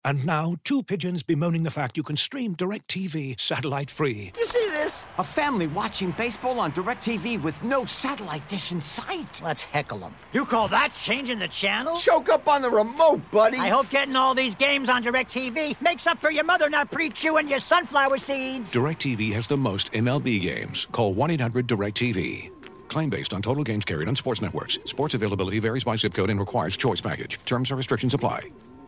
And now, two pigeons bemoaning the fact you can stream DirecTV satellite-free. You see this? A family watching baseball on DirecTV with no satellite dish in sight. Let's heckle them. You call that changing the channel? Choke up on the remote, buddy. I hope getting all these games on DirecTV makes up for your mother not pre-chewing your sunflower seeds. DirecTV has the most MLB games. Call 1-800-DirecTV. Claim based on total games carried on sports networks. Sports availability varies by zip code and requires choice package. Terms and restrictions apply.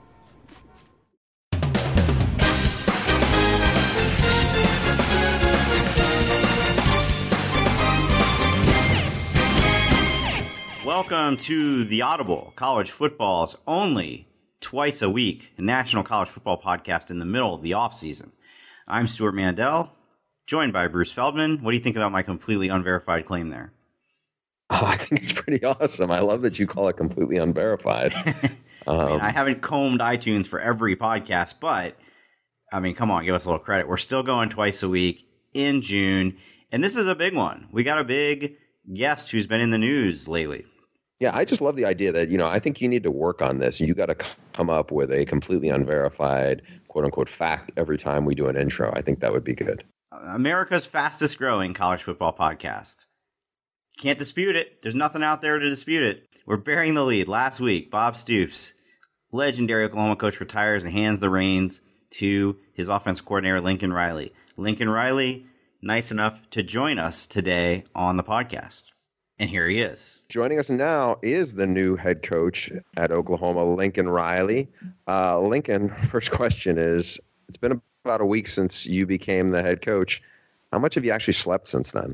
Welcome to The Audible, college football's only twice a week national college football podcast in the middle of the offseason. I'm Stuart Mandel, joined by Bruce Feldman. What do you think about my completely unverified claim there? Oh, I think it's pretty awesome. I love that you call it completely unverified. I haven't combed iTunes for every podcast, but, come on, give us a little credit. We're still going twice a week in June, and this is a big one. We got a big guest who's been in the news lately. Yeah, I just love the idea that, I think you need to work on this. You got to come up with a completely unverified, quote-unquote, fact every time we do an intro. I think that would be good. America's fastest growing college football podcast. Can't dispute it. There's nothing out there to dispute it. We're bearing the lead. Last week, Bob Stoops, legendary Oklahoma coach, retires and hands the reins to his offense coordinator, Lincoln Riley. Lincoln Riley, nice enough to join us today on the podcast. And here he is. Joining us now is the new head coach at Oklahoma, Lincoln Riley. Lincoln, first question is, it's been about a week since you became the head coach. How much have you actually slept since then?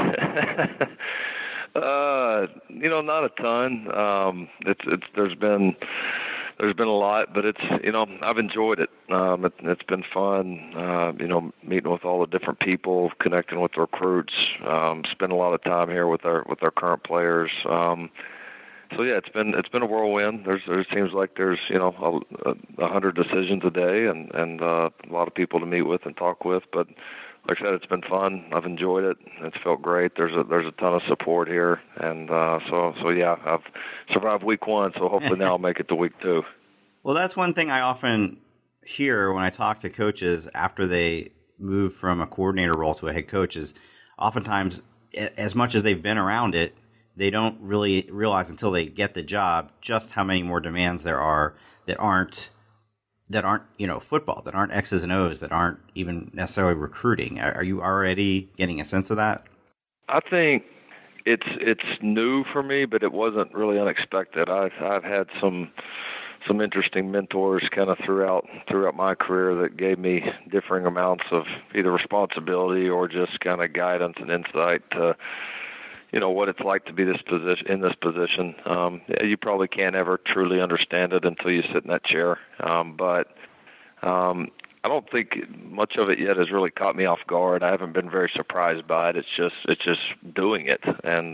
Not a ton. There's been a lot, but I've enjoyed it. It's been fun, meeting with all the different people, connecting with the recruits, spend a lot of time here with our current players. It's been a whirlwind. There seems like there's 100 decisions a day and a lot of people to meet with and talk with, but like I said, it's been fun. I've enjoyed it. It's felt great. There's a ton of support here, and I've survived week one. So hopefully now I'll make it to week two. Well, that's one thing I often hear when I talk to coaches after they move from a coordinator role to a head coach. Is oftentimes, as much as they've been around it, they don't really realize until they get the job just how many more demands there are that aren't football, that aren't X's and O's, that aren't even necessarily recruiting. Are you already getting a sense of that? I think it's new for me, but it wasn't really unexpected. I've had some interesting mentors kind of throughout my career that gave me differing amounts of either responsibility or just kind of guidance and insight to what it's like to be in this position. You probably can't ever truly understand it until you sit in that chair. But I don't think much of it yet has really caught me off guard. I haven't been very surprised by it. It's just doing it and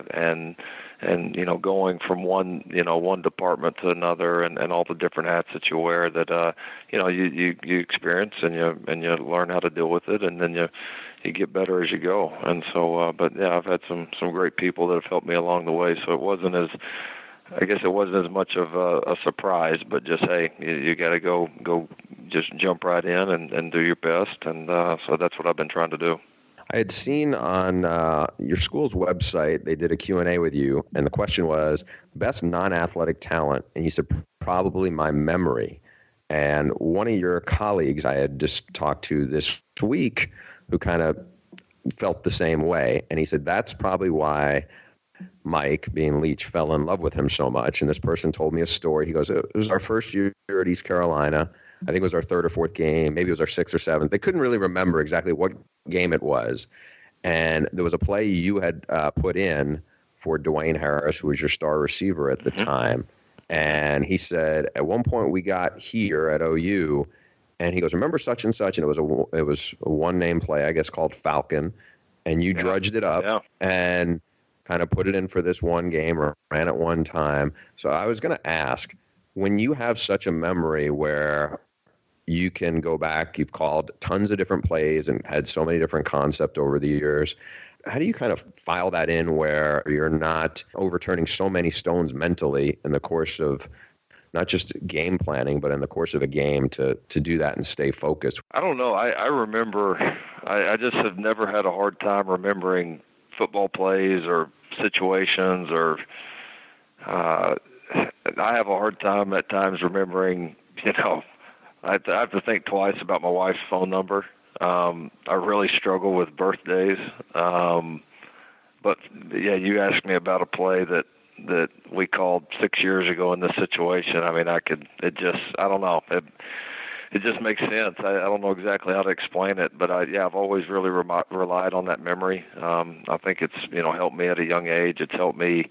going from one department to another and all the different hats that you wear that you experience and you learn how to deal with it, and then you get better as you go. And so, I've had some great people that have helped me along the way. So it wasn't as much of a surprise, but just, hey, you got to go just jump right in and do your best. And so that's what I've been trying to do. I had seen on your school's website, they did a Q&A with you, and the question was, best non-athletic talent, and you said probably my memory. And one of your colleagues I had just talked to this week who kind of felt the same way. And he said, that's probably why Mike, being Leach, fell in love with him so much. And this person told me a story. He goes, it was our first year at East Carolina. I think it was our third or fourth game. Maybe it was our sixth or seventh. They couldn't really remember exactly what game it was. And there was a play you had put in for Dwayne Harris, who was your star receiver at the time. And he said, at one point we got here at OU, and he goes, remember such and such? And it was a one-name play, I guess, called Falcon. And you drudged it up and kind of put it in for this one game or ran it one time. So I was going to ask, when you have such a memory where you can go back, you've called tons of different plays and had so many different concepts over the years, how do you kind of file that in where you're not overturning so many stones mentally in the course of not just game planning, but in the course of a game to do that and stay focused? I don't know. I remember, I just have never had a hard time remembering football plays or situations, or I have a hard time at times remembering, I have to think twice about my wife's phone number. I really struggle with birthdays. But yeah, you asked me about a play that we called 6 years ago in this situation. I mean, I don't know. It just makes sense. I don't know exactly how to explain it, but I've always really relied on that memory. I think it's, helped me at a young age. It's helped me,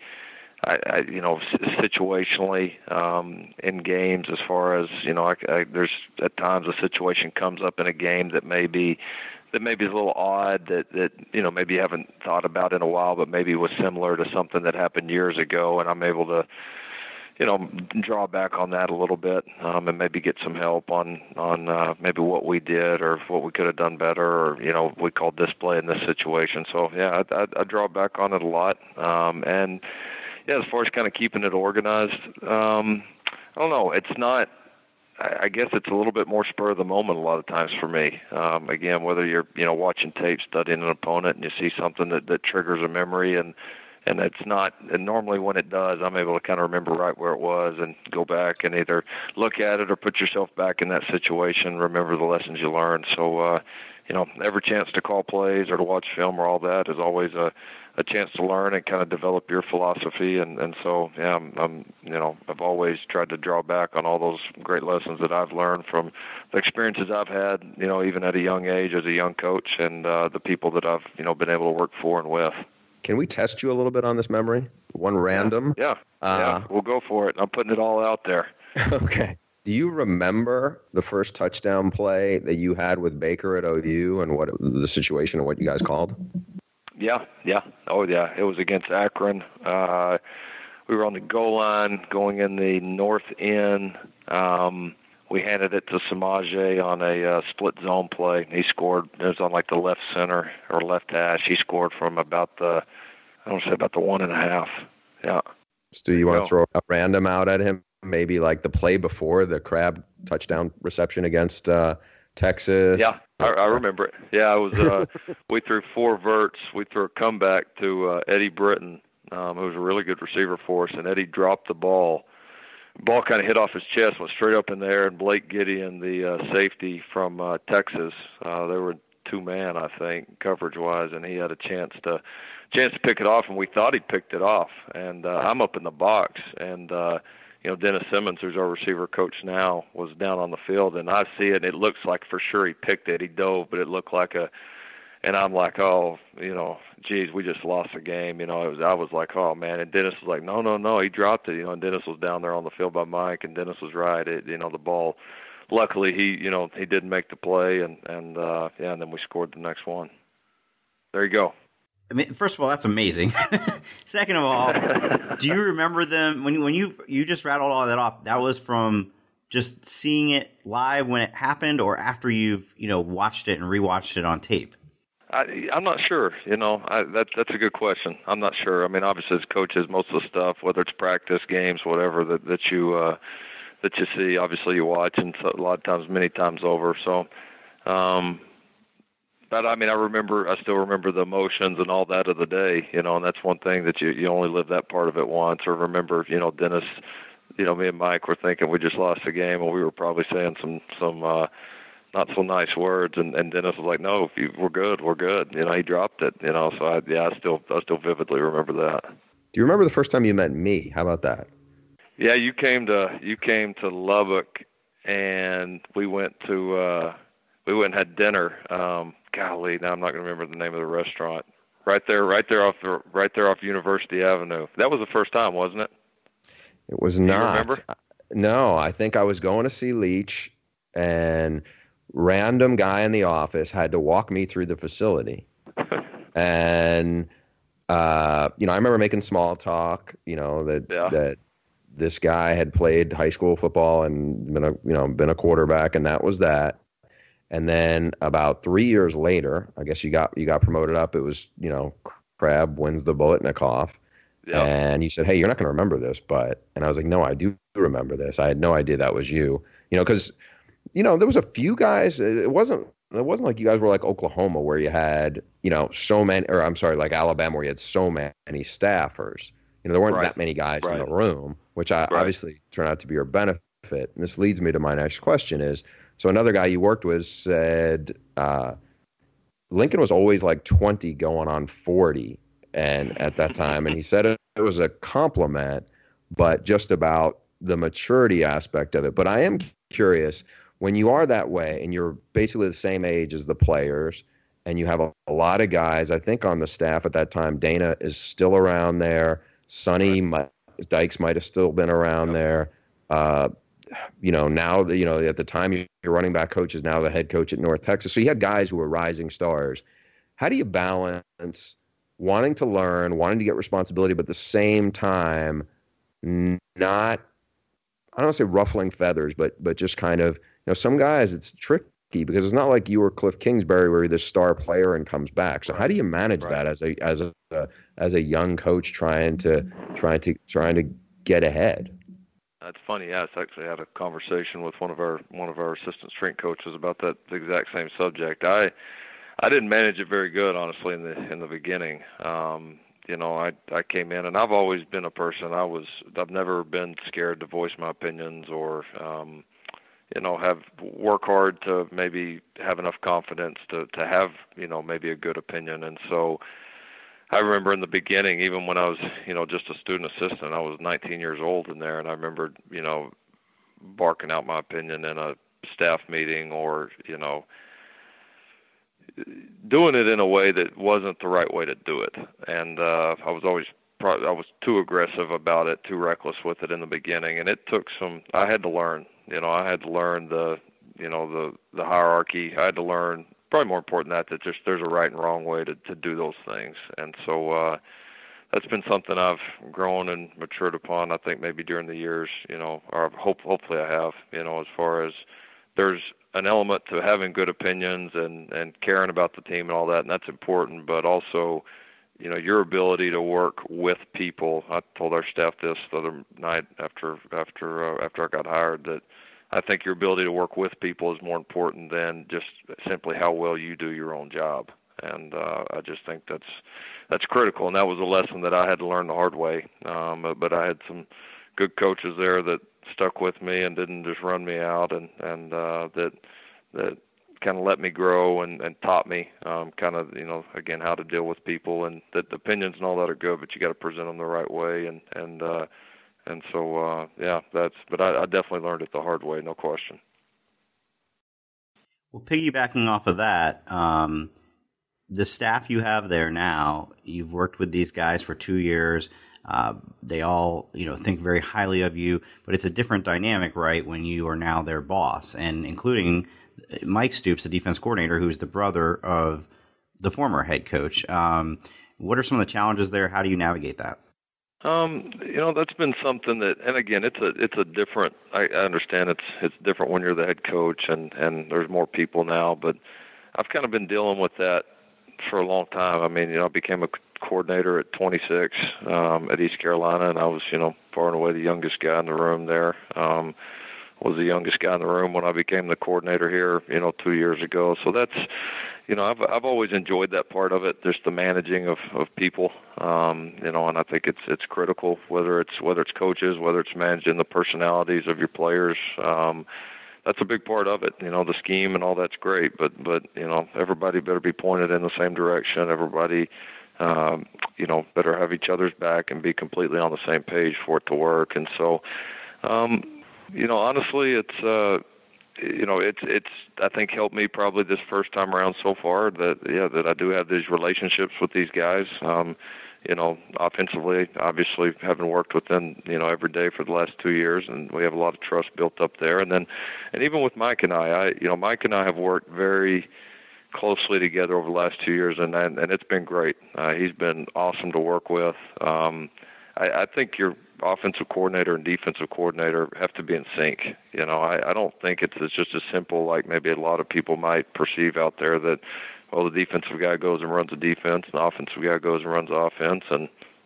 situationally, in games, as far as, there's at times a situation comes up in a game that maybe is a little odd, that maybe you haven't thought about in a while, but maybe was similar to something that happened years ago, and I'm able to, draw back on that a little bit, and maybe get some help on maybe what we did or what we could have done better, or we called this play in this situation. So yeah, I draw back on it a lot, and yeah, as far as kind of keeping it organized, I don't know. It's not. I guess it's a little bit more spur of the moment a lot of times for me. Again, whether you're watching tape, studying an opponent, and you see something that triggers a memory, and it's not. And normally when it does, I'm able to kind of remember right where it was and go back and either look at it or put yourself back in that situation. Remember the lessons you learned. So every chance to call plays or to watch film or all that is always a chance to learn and kind of develop your philosophy. And so, yeah, I've always tried to draw back on all those great lessons that I've learned from the experiences I've had, even at a young age as a young coach, and the people that I've, been able to work for and with. Can we test you a little bit on this memory? One random? Yeah, we'll go for it. I'm putting it all out there. Okay. Do you remember the first touchdown play that you had with Baker at OU and what the situation and what you guys called? Yeah. Oh, yeah. It was against Akron. We were on the goal line going in the north end. We handed it to Samaje on a split zone play. He scored. It was on like the left center or left hash. He scored from about the 1.5. Yeah. So you want to throw a random out at him? Maybe like the play before the Crab touchdown reception against Texas. Yeah, I remember it. Yeah, it was. We threw 4 verts. We threw a comeback to Eddie Britton, who was a really good receiver for us, and Eddie dropped the ball. The ball kind of hit off his chest, went straight up in the air, and Blake Gideon, the safety from Texas, they were 2-man, I think, coverage-wise, and he had a chance to pick it off, and we thought he picked it off. And I'm up in the box, and Dennis Simmons, who's our receiver coach now, was down on the field, and I see it, and it looks like for sure he picked it. He dove, but it looked like and I'm like, oh, geez, we just lost the game. I was like, oh, man. And Dennis was like, no, he dropped it. And Dennis was down there on the field by Mike, and Dennis was right. The ball, luckily he didn't make the play, and then we scored the next one. There you go. I mean, first of all, that's amazing. Second of all, do you remember them when you just rattled all that off? That was from just seeing it live when it happened, or after you've watched it and rewatched it on tape? I'm not sure. That's a good question. I'm not sure. I mean, obviously, as coaches, most of the stuff, whether it's practice, games, whatever that you see, obviously you watch, and so a lot of times, many times over. So. But I mean, I still remember the emotions and all that of the day, and that's one thing that you only live that part of it once. Or remember, Dennis, me and Mike were thinking we just lost the game, and we were probably saying some not so nice words, and Dennis was like, no, we're good. He dropped it, so I still vividly remember that. Do you remember the first time you met me? How about that? Yeah, you came to Lubbock, and we went and had dinner. Golly, now I'm not going to remember the name of the restaurant. Right there off University Avenue. That was the first time, wasn't it? It was not. You remember? No, I think I was going to see Leach, and random guy in the office had to walk me through the facility. And I remember making small talk. That this guy had played high school football and been a quarterback, and that was that. And then about 3 years later, I guess you got promoted up. It was, Crab wins the Biletnikoff. Yeah. And you said, "Hey, you're not going to remember this," and I was like, "No, I do remember this. I had no idea that was you." Because there was a few guys. It wasn't like you guys were like Oklahoma where you had so many, or I'm sorry, like Alabama where you had so many staffers. There weren't that many guys in the room, which obviously turned out to be your benefit. And this leads me to my next question is, so another guy you worked with said Lincoln was always like 20 going on 40 and at that time. And he said it was a compliment, but just about the maturity aspect of it. But I am curious, when you are that way and you're basically the same age as the players and you have a lot of guys, I think on the staff at that time, Dana is still around there. Sonny Dykes might have still been around there. Now, at the time, your running back coach is now the head coach at North Texas. So you had guys who were rising stars. How do you balance wanting to learn, wanting to get responsibility, but at the same time, not, I don't want to say ruffling feathers, but just kind of, some guys, it's tricky because it's not like you were Cliff Kingsbury where you're the star player and comes back. So how do you manage that as a young coach trying to get ahead? That's funny. Yes, I actually had a conversation with one of our assistant strength coaches about that exact same subject. I didn't manage it very good, honestly, in the beginning. I came in, and I've always been a person. I've never been scared to voice my opinions or have work hard to maybe have enough confidence to have maybe a good opinion. And so I remember in the beginning, even when I was, just a student assistant, I was 19 years old in there, and I remember, barking out my opinion in a staff meeting or, doing it in a way that wasn't the right way to do it. And I was too aggressive about it, too reckless with it in the beginning, and it took I had to learn. I had to learn the hierarchy. I had to learn, probably more important that just there's a right and wrong way to do those things. And so that's been something I've grown and matured upon, I think, maybe during the years, or hopefully I have, as far as there's an element to having good opinions and caring about the team and all that, and that's important, but also, your ability to work with people. I told our staff this the other night after I got hired, that I think your ability to work with people is more important than just simply how well you do your own job. And I just think that's critical. And that was a lesson that I had to learn the hard way. But I had some good coaches there that stuck with me and didn't just run me out, and that kind of let me grow and taught me again, how to deal with people, and that the opinions and all that are good, but you got to present them the right way. But I definitely learned it the hard way, no question. Well, piggybacking off of that, the staff you have there now, you've worked with these guys for 2 years. They all, think very highly of you, but it's a different dynamic, right, when you are now their boss, and including Mike Stoops, the defense coordinator, who's the brother of the former head coach. What are some of the challenges there? How do you navigate that? That's been something that, and again, it's a different, I understand it's different when you're the head coach and there's more people now, but I've kind of been dealing with that for a long time. I mean, I became a coordinator at 26 at East Carolina, and I was, far and away the youngest guy in the room there. Was the youngest guy in the room when I became the coordinator here, 2 years ago. So that's, I've always enjoyed that part of it, just the managing of people, and I think it's critical, whether it's coaches, whether it's managing the personalities of your players. That's a big part of it. The scheme and all that's great, but everybody better be pointed in the same direction. Everybody, better have each other's back and be completely on the same page for it to work. And so, honestly, it's I think helped me probably this first time around so far that I do have these relationships with these guys. Offensively, obviously, having worked with them, every day for the last 2 years, and we have a lot of trust built up there. And even with Mike and Mike and I have worked very closely together over the last 2 years, and it's been great. He's been awesome to work with. I think your offensive coordinator and defensive coordinator have to be in sync. I don't think it's just as simple like maybe a lot of people might perceive out there that, the defensive guy goes and runs the defense, and the offensive guy goes and runs the offense, and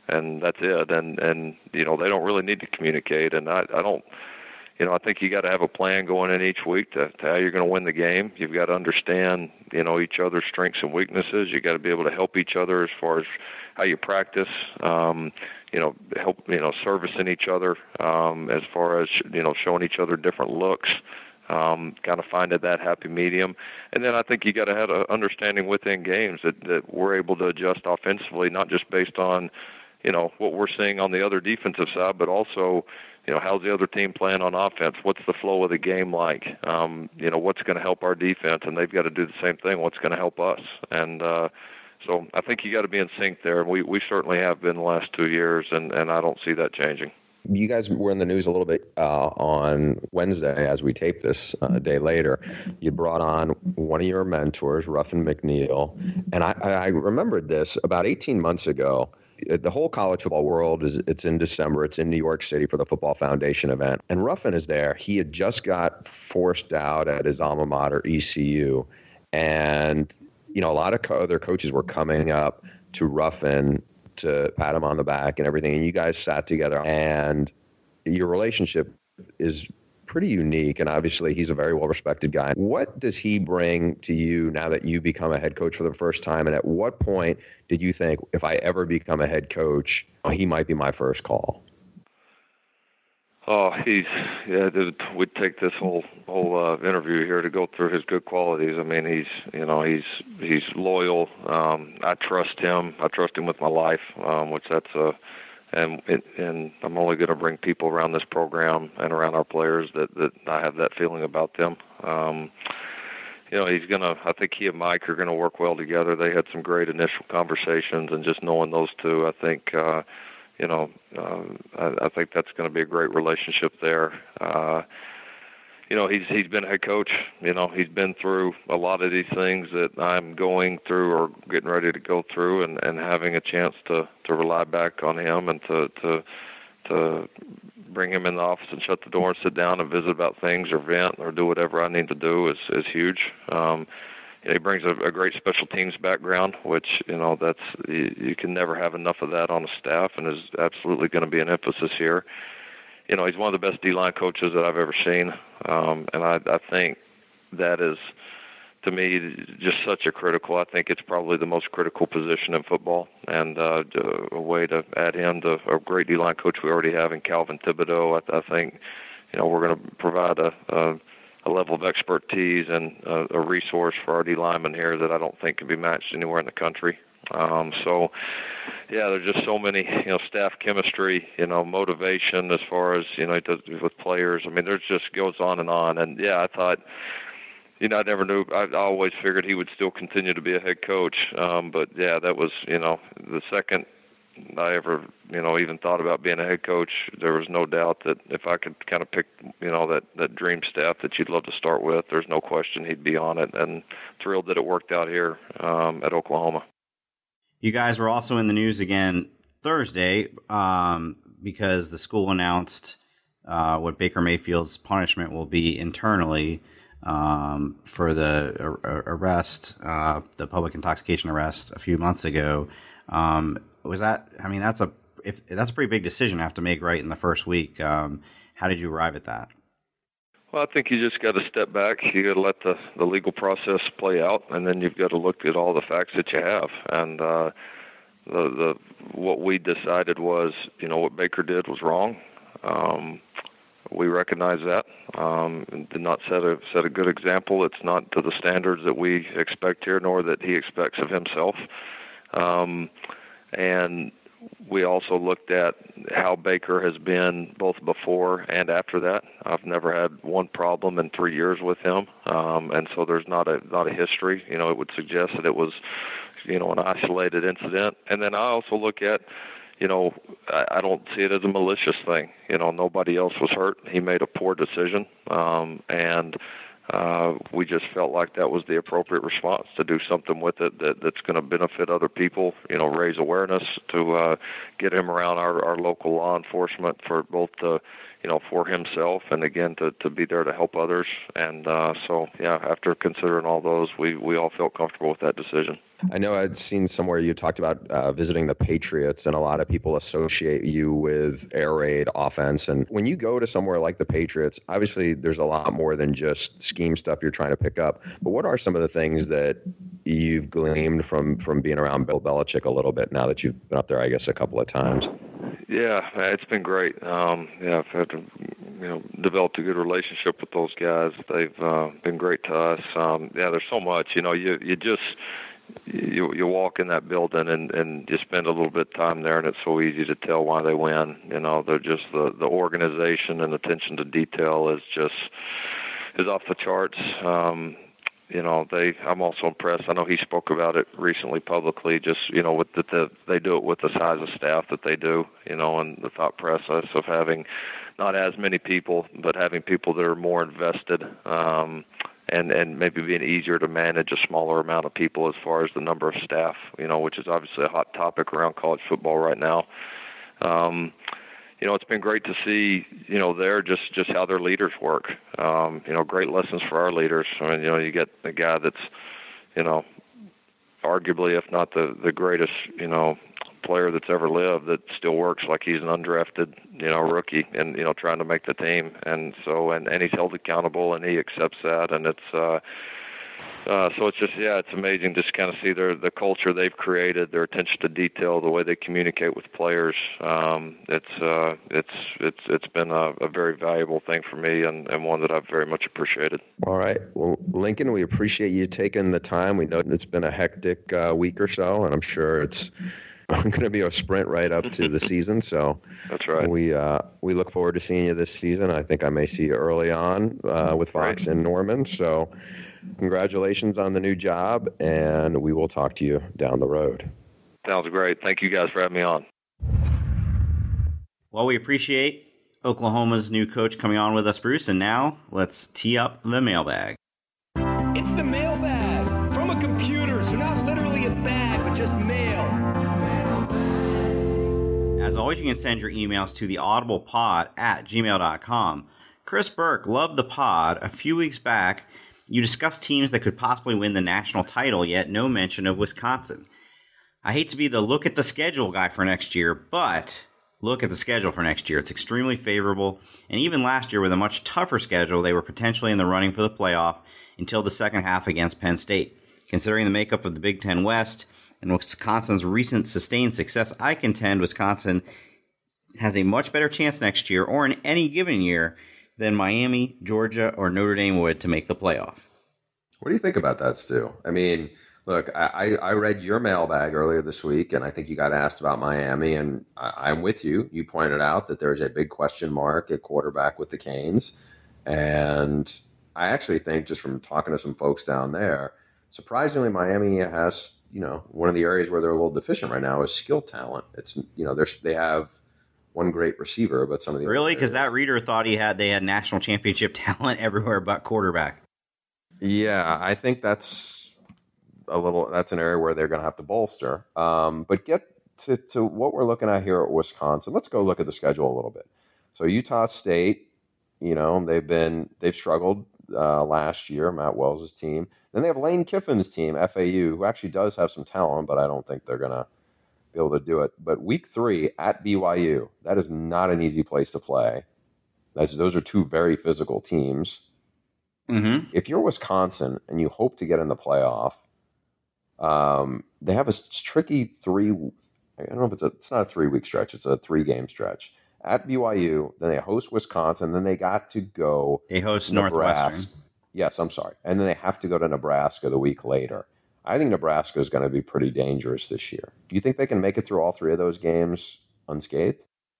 and that's it. And they don't really need to communicate. And I don't. I think you got to have a plan going in each week to how you're going to win the game. You've got to understand, each other's strengths and weaknesses. You got to be able to help each other as far as how you practice. Help, servicing each other as far as showing each other different looks. Kind of finding that happy medium. And then I think you got to have an understanding within games that we're able to adjust offensively, not just based on what we're seeing on the other defensive side, but also how's the other team playing on offense? What's the flow of the game like? What's going to help our defense? And they've got to do the same thing. What's going to help us? And so I think you got to be in sync there. We certainly have been the last 2 years, and I don't see that changing. You guys were in the news a little bit on Wednesday as we taped this a day later. You brought on one of your mentors, Ruffin McNeill. And I remembered this about 18 months ago. The whole college football world it's in December. It's in New York City for the Football Foundation event. And Ruffin is there. He had just got forced out at his alma mater, ECU. And, a lot of other coaches were coming up to Ruffin to pat him on the back and everything. And you guys sat together, and your relationship is pretty unique. And obviously he's a very well-respected guy. What does he bring to you now that you become a head coach for the first time? And at what point did you think, if I ever become a head coach, he might be my first call? Oh, we'd take this whole interview here to go through his good qualities. I mean, he's loyal. I trust him. I trust him with my life, and I'm only going to bring people around this program and around our players that I have that feeling about them. I think he and Mike are going to work well together. They had some great initial conversations, and just knowing those two, I think, I think that's going to be a great relationship there. He's been a head coach. He's been through a lot of these things that I'm going through or getting ready to go through, and having a chance to rely back on him and to bring him in the office and shut the door and sit down and visit about things or vent or do whatever I need to do is huge. He brings a great special teams background, which, that's you can never have enough of that on a staff, and is absolutely going to be an emphasis here. He's one of the best D-line coaches that I've ever seen, and I think that is, to me, just such a critical. I think it's probably the most critical position in football, and a way to add him to a great D-line coach we already have in Calvin Thibodeau. I think, we're going to provide a level of expertise and a resource for our D linemen here that I don't think can be matched anywhere in the country. There's just so many, staff chemistry, motivation as far as, he does with players. I mean, there's just goes on. And I thought, I never knew. I always figured he would still continue to be a head coach. That was, the second I ever, even thought about being a head coach, there was no doubt that if I could kind of pick, that dream staff that you'd love to start with, there's no question he'd be on it, and thrilled that it worked out here at Oklahoma. You guys were also in the news again Thursday because the school announced what Baker Mayfield's punishment will be internally for the arrest, the public intoxication arrest a few months ago. Was that? I mean, that's a pretty big decision to have to make right in the first week. How did you arrive at that? Well, I think you just got to step back. You got to let the legal process play out, and then you've got to look at all the facts that you have. And what we decided was, what Baker did was wrong. We recognize that. Did not set a good example. It's not to the standards that we expect here, nor that he expects of himself. And we also looked at how Baker has been both before and after that. I've never had one problem in 3 years with him, and so there's not a history. It would suggest that it was, an isolated incident. And then I also look at, I don't see it as a malicious thing. Nobody else was hurt. He made a poor decision, and we just felt like that was the appropriate response, to do something with it that's going to benefit other people, raise awareness, to get him around our local law enforcement, for both to, for himself, and again to be there to help others. And so after considering all those, we all felt comfortable with that decision. I know I'd seen somewhere you talked about visiting the Patriots, and a lot of people associate you with air raid offense. And when you go to somewhere like the Patriots, obviously there's a lot more than just scheme stuff you're trying to pick up. But what are some of the things that you've gleaned from being around Bill Belichick a little bit now that you've been up there, I guess, a couple of times? Yeah, it's been great. I've had to, developed a good relationship with those guys. They've been great to us. There's so much. You walk in that building and you spend a little bit of time there, and it's so easy to tell why they win. They're just the organization and attention to detail is off the charts. I'm also impressed. I know he spoke about it recently publicly, just, with they do it with the size of staff that they do, and the thought process of having not as many people, but having people that are more invested, and maybe being easier to manage a smaller amount of people as far as the number of staff, which is obviously a hot topic around college football right now. It's been great to see, there just how their leaders work. Great lessons for our leaders. I mean, you get a guy that's, arguably, if not the greatest, player that's ever lived, that still works like he's an undrafted, rookie, and trying to make the team. And so, and he's held accountable, and he accepts that. And it's so it's just, it's amazing just kind of see the culture they've created, their attention to detail, the way they communicate with players. It's been a very valuable thing for me, and one that I've very much appreciated. All right. Well, Lincoln, we appreciate you taking the time. We know it's been a hectic week or so, and I'm sure it's going to be a sprint right up to the season. So that's right. We look forward to seeing you this season. I think I may see you early on with Fox in Norman. So congratulations on the new job, and we will talk to you down the road. Sounds great. Thank you guys for having me on. Well, we appreciate Oklahoma's new coach coming on with us, Bruce, and now let's tee up the mailbag. It's the mailbag from a computer, so not literally a bag, but just mail. As always, you can send your emails to theaudiblepod@gmail.com. Chris Burke loved the pod. A few weeks back, you discussed teams that could possibly win the national title, yet no mention of Wisconsin. I hate to be the look at the schedule guy for next year, but look at the schedule for next year. It's extremely favorable, and even last year with a much tougher schedule, they were potentially in the running for the playoff until the second half against Penn State. Considering the makeup of the Big Ten West and Wisconsin's recent sustained success, I contend Wisconsin has a much better chance next year, or in any given year, than Miami, Georgia, or Notre Dame would to make the playoff. What do you think about that, Stu? I mean, look, I read your mailbag earlier this week, and I think you got asked about Miami, and I'm with you. You pointed out that there's a big question mark at quarterback with the Canes, and I actually think, just from talking to some folks down there, surprisingly, Miami has, one of the areas where they're a little deficient right now is skill talent. It's, they have one great receiver, but some of the really, because that reader thought they had national championship talent everywhere but quarterback. Yeah, I think that's an area where they're going to have to bolster. But get to what we're looking at here at Wisconsin. Let's go look at the schedule a little bit. So Utah State, they've struggled last year, Matt Wells' team. Then they have Lane Kiffin's team, FAU, who actually does have some talent, but I don't think they're going to be able to do it. But week 3 at BYU, that is not an easy place to play. Those are two very physical teams. Mm-hmm. If you're Wisconsin and you hope to get in the playoff, they have a tricky I don't know if it's not a 3-week stretch, it's a 3-game stretch. At BYU, then they host Wisconsin, then they got to go. They host Nebraska. Northwestern. Yes, I'm sorry. And then they have to go to Nebraska the week later. I think Nebraska is going to be pretty dangerous this year. Do you think they can make it through all 3 of those games unscathed?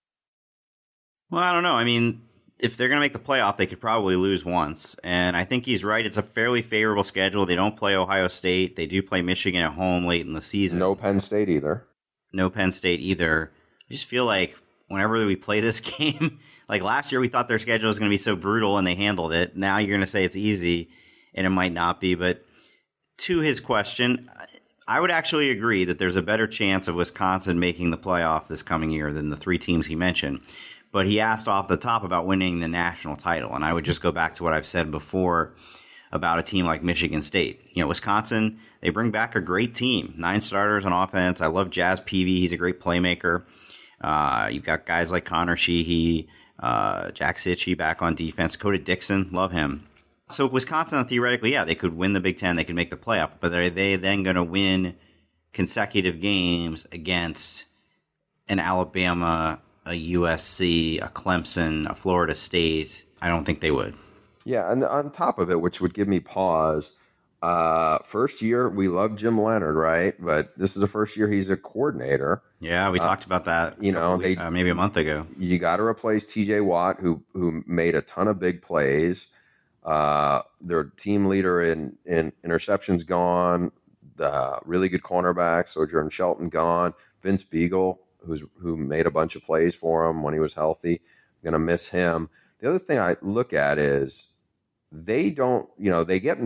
Well, I don't know. I mean, if they're going to make the playoff, they could probably lose once. And I think he's right. It's a fairly favorable schedule. They don't play Ohio State. They do play Michigan at home late in the season. No Penn State either. I just feel like whenever we play this game, like last year we thought their schedule was going to be so brutal and they handled it. Now you're going to say it's easy, and it might not be. But to his question, I would actually agree that there's a better chance of Wisconsin making the playoff this coming year than the 3 teams he mentioned. but he asked off the top about winning the national title. And I would just go back to what I've said before about a team like Michigan State. Wisconsin, they bring back a great team. 9 starters on offense. I love Jazz Peavy. He's a great playmaker. You've got guys like Connor Sheehy, Jack Sitchie back on defense. Dakota Dixon, love him. So Wisconsin, theoretically, yeah, they could win the Big Ten. They could make the playoff. But are they then going to win consecutive games against an Alabama, a USC, a Clemson, a Florida State? I don't think they would. Yeah, and on top of it, which would give me pause, first year, we love Jim Leonard, right? But this is the first year he's a coordinator. Yeah, we talked about that maybe a month ago. You got to replace T.J. Watt, who made a ton of big plays. Their team leader in interceptions gone. The really good cornerback, Sojourn Shelton, gone. Vince Beagle, who made a bunch of plays for him when he was healthy. Going to miss him. The other thing I look at is they don't, they get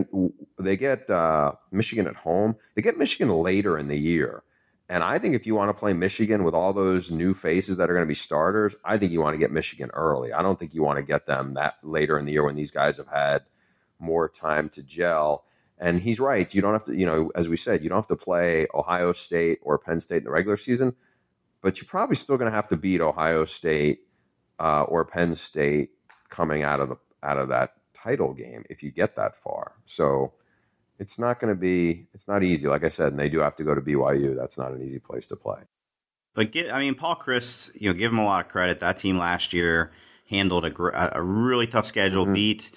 Michigan at home. They get Michigan later in the year. And I think if you want to play Michigan with all those new faces that are going to be starters, I think you want to get Michigan early. I don't think you want to get them that later in the year when these guys have had more time to gel. And he's right. You don't have to, as we said, you don't have to play Ohio State or Penn State in the regular season, but you're probably still going to have to beat Ohio State or Penn State coming out of that title game if you get that far. So it's not easy, like I said, and they do have to go to BYU. That's not an easy place to play. But Paul Chryst, give him a lot of credit. That team last year handled a really tough schedule, beat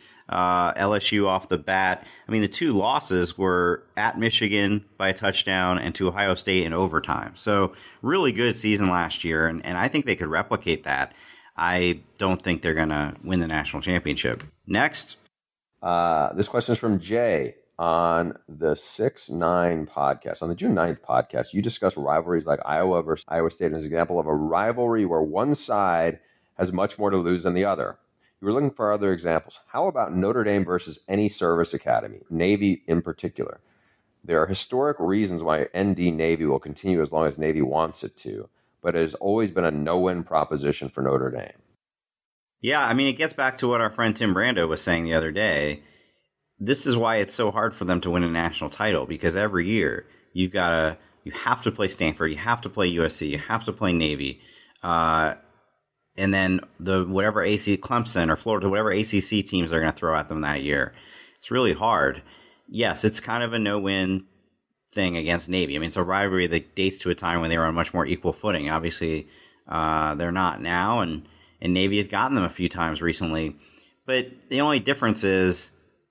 LSU off the bat. The 2 losses were at Michigan by a touchdown and to Ohio State in overtime. So really good season last year, and I think they could replicate that. I don't think they're going to win the national championship. Next. This question is from Jay. On the 6-9 podcast, on the June 9th podcast, you discussed rivalries like Iowa versus Iowa State as an example of a rivalry where one side has much more to lose than the other. You were looking for other examples. How about Notre Dame versus any service academy, Navy in particular? There are historic reasons why ND Navy will continue as long as Navy wants it to, but it has always been a no-win proposition for Notre Dame. Yeah, it gets back to what our friend Tim Brando was saying the other day. This is why it's so hard for them to win a national title, because every year you have to play Stanford, you have to play USC, you have to play Navy, and then whatever AC Clemson or Florida, whatever ACC teams they're going to throw at them that year. It's really hard. Yes, it's kind of a no-win thing against Navy. It's a rivalry that dates to a time when they were on much more equal footing. Obviously, they're not now, and Navy has gotten them a few times recently. But the only difference is,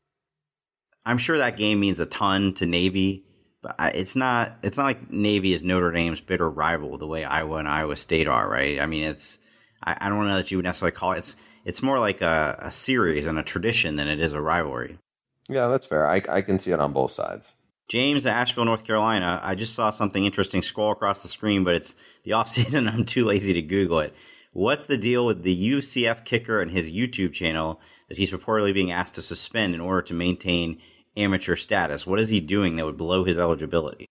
I'm sure that game means a ton to Navy, but it's not like Navy is Notre Dame's bitter rival the way Iowa and Iowa State are, right? I don't know that you would necessarily call it. It's more like a series and a tradition than it is a rivalry. Yeah, that's fair. I can see it on both sides. James, Asheville, North Carolina. I just saw something interesting scroll across the screen, but it's the offseason. I'm too lazy to Google it. What's the deal with the UCF kicker and his YouTube channel that he's reportedly being asked to suspend in order to maintain amateur status? What is he doing that would blow his eligibility?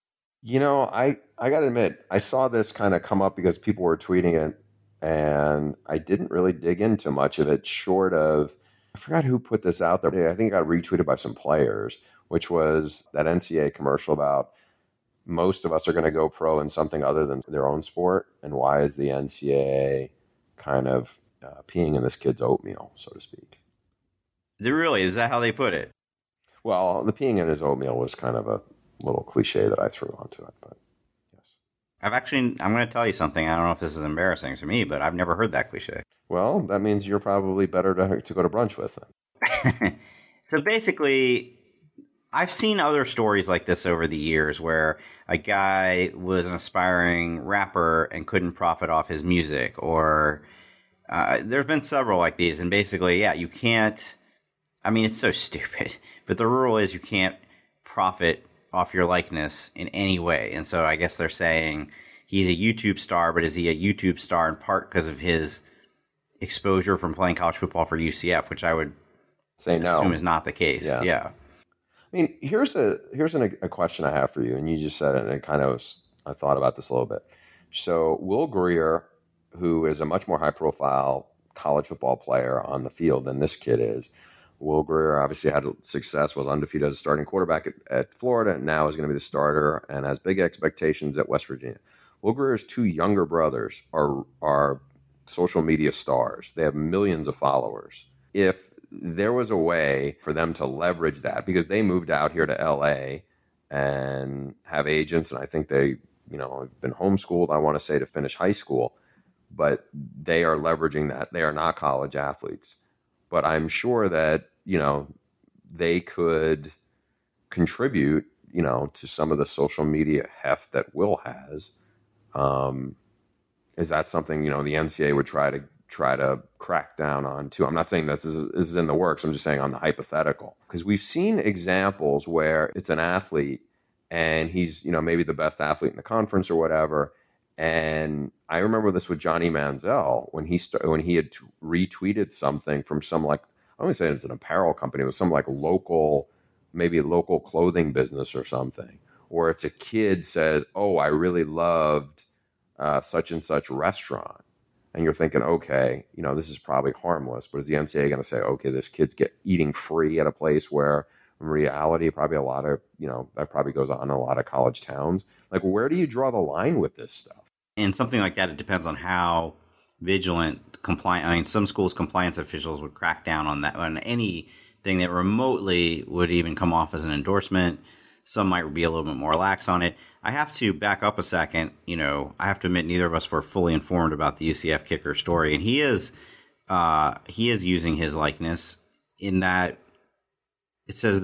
I got to admit, I saw this kind of come up because people were tweeting it, and I didn't really dig into much of it short of, I forgot who put this out there. I think it got retweeted by some players, which was that NCAA commercial about most of us are going to go pro in something other than their own sport. And why is the NCAA kind of peeing in this kid's oatmeal, so to speak? Really? Is that how they put it? Well, the peeing in his oatmeal was kind of a little cliche that I threw onto it, but yes. I'm going to tell you something. I don't know if this is embarrassing to me, but I've never heard that cliche. Well, that means you're probably better to go to brunch with then. So basically, I've seen other stories like this over the years where a guy was an aspiring rapper and couldn't profit off his music, or there's been several like these. And basically, you can't, it's so stupid, but the rule is you can't profit off your likeness in any way. And so I guess they're saying he's a YouTube star, but is he a YouTube star in part because of his exposure from playing college football for UCF, which I would assume is not the case. Yeah. Here's a question I have for you, and you just said it, and I thought about this a little bit. So Will Greer who is a much more high-profile college football player on the field than this kid is. Will Grier obviously had success, was undefeated as a starting quarterback at Florida, and now is going to be the starter and has big expectations at West Virginia. Will Grier's two younger brothers are social media stars. They have millions of followers. If there was a way for them to leverage that, because they moved out here to LA and have agents, and I think they, have been homeschooled, I want to say, to finish high school, but they are leveraging that. They are not college athletes. But I'm sure that, they could contribute, to some of the social media heft that Will has. Is that something, the NCAA would try to crack down on too? I'm not saying this is in the works. I'm just saying on the hypothetical, because we've seen examples where it's an athlete and he's, maybe the best athlete in the conference or whatever. And I remember this with Johnny Manziel when he had retweeted something from some, like, I don't even say it's an apparel company. It was some like local clothing business or something. Or it's a kid says, "Oh, I really loved such and such restaurant," and you're thinking, okay, this is probably harmless, but is the NCAA going to say, okay, this kid's eating free at a place where in reality, probably a lot of, that probably goes on in a lot of college towns? Like, where do you draw the line with this stuff? And something like that, it depends on how vigilant, compliant. I mean, some schools' compliance officials would crack down on that, on anything that remotely would even come off as an endorsement. Some might be a little bit more lax on it. I have to back up a second. I have to admit, neither of us were fully informed about the UCF kicker story, and he is using his likeness in that it says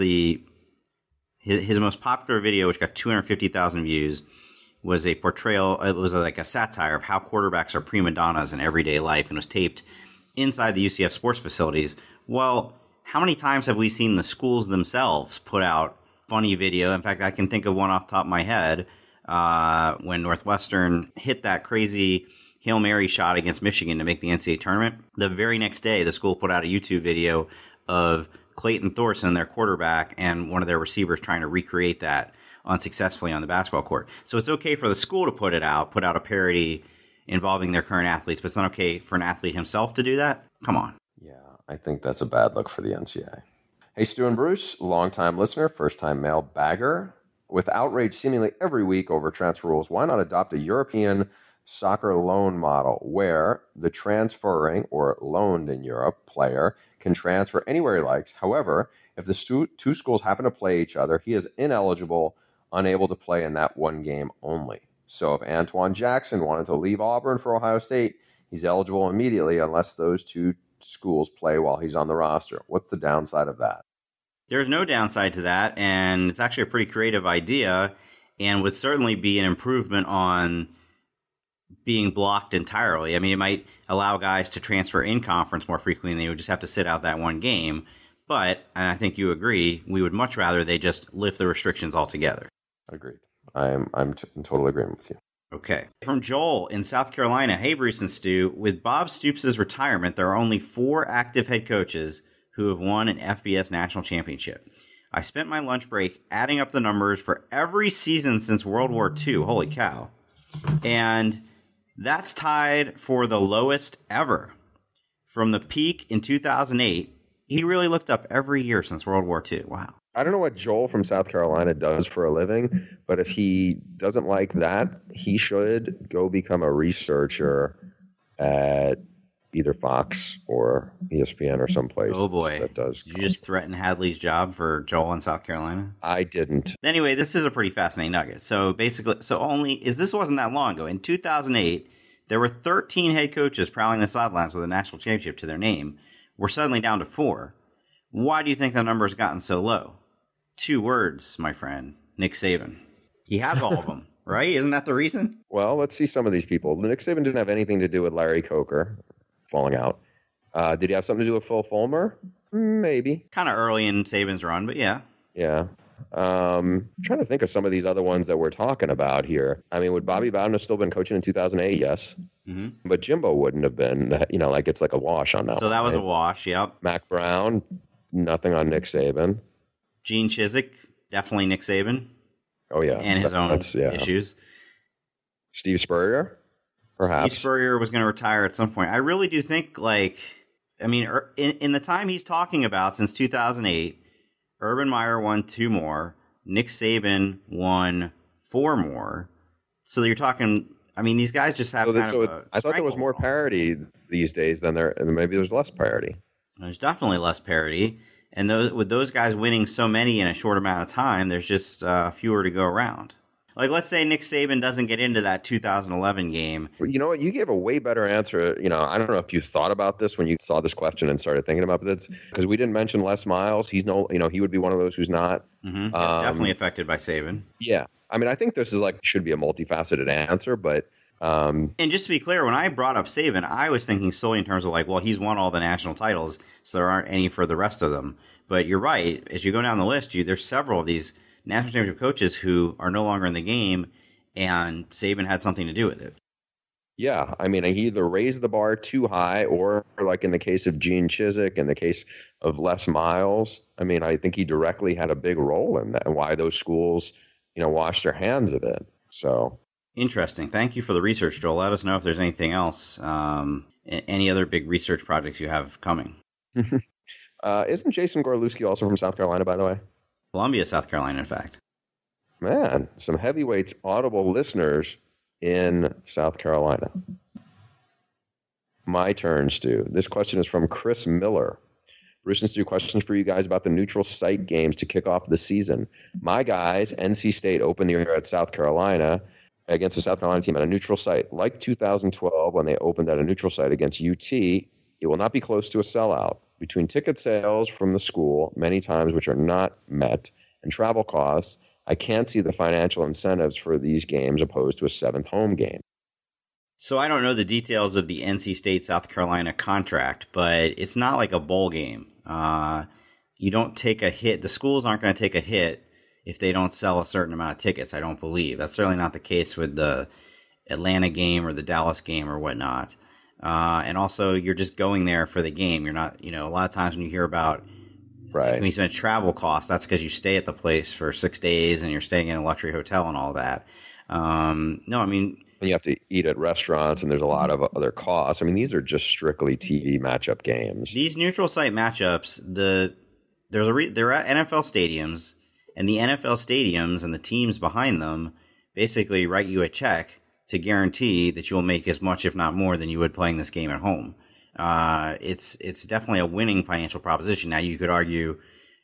his most popular video, which got 250,000 views, was a portrayal. It was like a satire of how quarterbacks are prima donnas in everyday life, and was taped inside the UCF sports facilities. Well, how many times have we seen the schools themselves put out funny video? In fact, I can think of one off the top of my head when Northwestern hit that crazy Hail Mary shot against Michigan to make the NCAA tournament. The very next day, the school put out a YouTube video of Clayton Thorson, their quarterback, and one of their receivers trying to recreate that unsuccessfully on the basketball court. So it's okay for the school to put out a parody involving their current athletes, but it's not okay for an athlete himself to do that? Come on. Yeah, I think that's a bad look for the NCAA. Hey, Stu and Bruce, longtime listener, first-time mailbagger. With outrage seemingly every week over transfer rules, why not adopt a European soccer loan model where the transferring, or loaned in Europe, player can transfer anywhere he likes? However, if the two schools happen to play each other, he is ineligible, unable to play in that one game only. So if Antoine Jackson wanted to leave Auburn for Ohio State, he's eligible immediately unless those two schools play while he's on the roster. What's the downside of that? There's no downside to that, and it's actually a pretty creative idea and would certainly be an improvement on being blocked entirely. I mean, it might allow guys to transfer in conference more frequently, and they would just have to sit out that one game. But, and I think you agree, we would much rather they just lift the restrictions altogether. Agreed. I'm in total agreement with you. Okay. From Joel in South Carolina. Hey, Bruce and Stu. With Bob Stoops' retirement, there are only 4 active head coaches who have won an FBS national championship. I spent my lunch break adding up the numbers for every season since World War II. Holy cow. And that's tied for the lowest ever. From the peak in 2008, he really looked up every year since World War II. Wow. I don't know what Joel from South Carolina does for a living, but if he doesn't like that, he should go become a researcher at either Fox or ESPN or someplace. Oh boy. That does. Did you just threaten Hadley's job for Joel in South Carolina? I didn't. Anyway, this is a pretty fascinating nugget. So basically, this wasn't that long ago. In 2008, there were 13 head coaches prowling the sidelines with a national championship to their name. We're suddenly down to 4. Why do you think the number has gotten so low? 2 words, my friend. Nick Saban. He has all of them, right? Isn't that the reason? Well, let's see some of these people. Nick Saban didn't have anything to do with Larry Coker falling out. Did he have something to do with Phil Fulmer? Maybe. Kind of early in Saban's run, but yeah. Yeah. I'm trying to think of some of these other ones that we're talking about here. I mean, would Bobby Bowden have still been coaching in 2008? Yes. Mm-hmm. But Jimbo wouldn't have been, like it's like a wash on that. So that was right? a wash, yep. Mac Brown, nothing on Nick Saban. Gene Chizik, definitely Nick Saban. Oh, yeah. And his own issues. Steve Spurrier? Perhaps Steve Spurrier was going to retire at some point. I really do think, in the time he's talking about, since 2008, Urban Meyer won 2 more. Nick Saban won 4 more. So you're talking, these guys just have I thought there was more parity these days than maybe there's less parity. There's definitely less parity. And with those guys winning so many in a short amount of time, there's just fewer to go around. Like, let's say Nick Saban doesn't get into that 2011 game. You know what? You gave a way better answer. I don't know if you thought about this when you saw this question and started thinking about this, because we didn't mention Les Miles. He's he would be one of those who's not. Mm-hmm. Definitely affected by Saban. Yeah. I think this is should be a multifaceted answer, but. And just to be clear, when I brought up Saban, I was thinking solely in terms of he's won all the national titles, so there aren't any for the rest of them. But you're right. As you go down the list, there's several of these national championship coaches who are no longer in the game, and Saban had something to do with it. Yeah, he either raised the bar too high, or like in the case of Gene Chizik, in the case of Les Miles, I think he directly had a big role in that, and why those schools, washed their hands of it. So interesting. Thank you for the research, Joel. Let us know if there's anything else, any other big research projects you have coming. Isn't Jason Gorlewski also from South Carolina, by the way? Columbia, South Carolina, in fact. Man, some heavyweights, Audible listeners in South Carolina. My turn, Stu. This question is from Chris Miller. Bruce and Stu, questions for you guys about the neutral site games to kick off the season. My guys, NC State, opened the year at South Carolina against the South Carolina team at a neutral site. Like 2012, when they opened at a neutral site against UT, it will not be close to a sellout. Between ticket sales from the school, many times which are not met, and travel costs, I can't see the financial incentives for these games opposed to a 7th home game. So I don't know the details of the NC State South Carolina contract, but it's not like a bowl game. You don't take a hit. The schools aren't going to take a hit if they don't sell a certain amount of tickets, I don't believe. That's certainly not the case with the Atlanta game or the Dallas game or whatnot. And also, you're just going there for the game. You're not, a lot of times when you hear about when you spend travel costs, that's because you stay at the place for 6 days and you're staying in a luxury hotel and all that. You have to eat at restaurants, and there's a lot of other costs. These are just strictly TV matchup games. These neutral site matchups, they're at NFL stadiums, and the NFL stadiums and the teams behind them basically write you a check to guarantee that you'll make as much, if not more, than you would playing this game at home. It's definitely a winning financial proposition. Now, you could argue,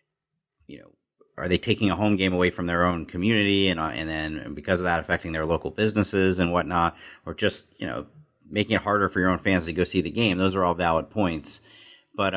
are they taking a home game away from their own community and then because of that affecting their local businesses and whatnot, or just, making it harder for your own fans to go see the game? Those are all valid points. But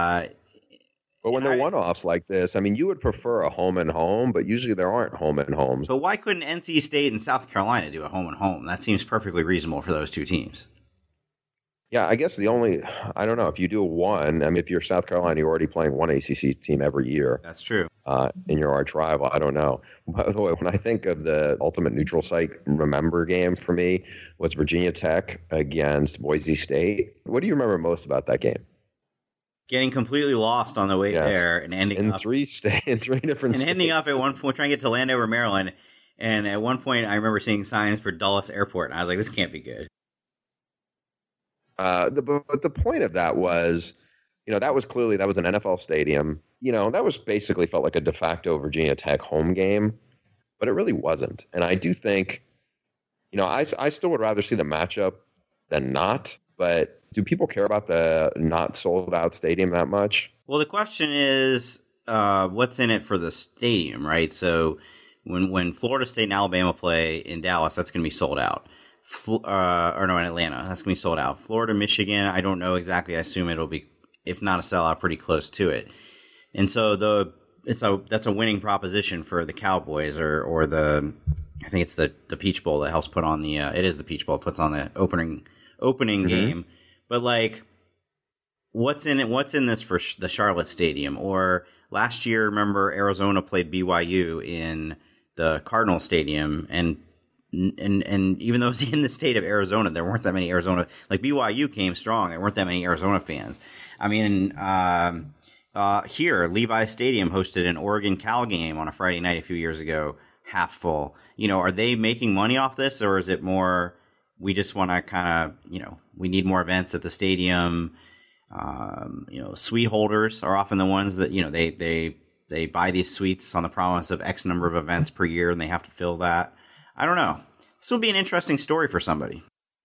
when they're one-offs like this, you would prefer a home and home, but usually there aren't home and homes. But why couldn't NC State and South Carolina do a home and home? That seems perfectly reasonable for those two teams. Yeah, I guess I don't know, if you do one, if you're South Carolina, you're already playing one ACC team every year. That's true. In your arch rival, I don't know. By the way, when I think of the ultimate neutral site remember game for me was Virginia Tech against Boise State. What do you remember most about that game? Getting completely lost on the way there and ending in up three different states. Ending up at one point trying to get to Landover, Maryland. And at one point, I remember seeing signs for Dulles Airport, and I was like, "This can't be good." But the point of that was, that was an NFL stadium. That was basically felt like a de facto Virginia Tech home game, but it really wasn't. And I do think, I still would rather see the matchup than not. But do people care about the not sold out stadium that much? Well, the question is, what's in it for the stadium, right? So when Florida State and Alabama play in Dallas, that's going to be sold out. In Atlanta, that's going to be sold out. Florida, Michigan, I don't know exactly. I assume it'll be, if not a sellout, pretty close to it. And so that's a winning proposition for the Cowboys or I think it's the Peach Bowl that helps put on it is the Peach Bowl, puts on the opening game. But what's in this for the Charlotte Stadium? Or last year, remember Arizona played BYU in the Cardinal Stadium, and even though it was in the state of Arizona, there weren't that many BYU came strong. There weren't that many Arizona fans. Here, Levi's Stadium hosted an Oregon Cal game on a Friday night a few years ago, half full. Are they making money off this, or is it more, we just want to kind of, we need more events at the stadium. Suite holders are often the ones that, they buy these suites on the promise of X number of events per year, and they have to fill that. I don't know. This will be an interesting story for somebody.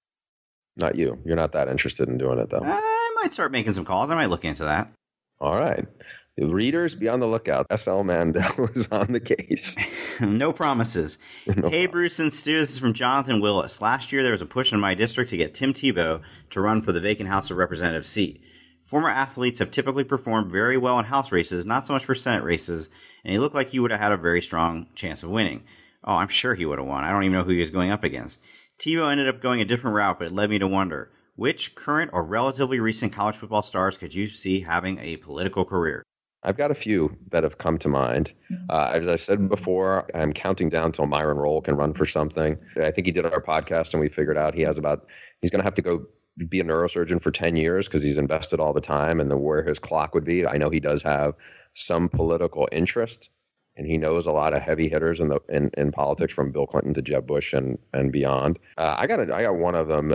Not you. You're not that interested in doing it, though. I might start making some calls. I might look into that. All right. The readers, be on the lookout. SL Mandel is on the case. No promises. Hey, Bruce and Stu, this is from Jonathan Willis. Last year, there was a push in my district to get Tim Tebow to run for the vacant House of Representatives seat. Former athletes have typically performed very well in House races, not so much for Senate races, and he looked like he would have had a very strong chance of winning. Oh, I'm sure he would have won. I don't even know who he was going up against. Tebow ended up going a different route, but it led me to wonder, which current or relatively recent college football stars could you see having a political career? I've got a few that have come to mind. As I've said before, I'm counting down till Myron Rolle can run for something. I think he did our podcast, and we figured out he's going to have to go be a neurosurgeon for 10 years because he's invested all the time and where his clock would be. I know he does have some political interest, and he knows a lot of heavy hitters in politics, from Bill Clinton to Jeb Bush and beyond. I got one of them,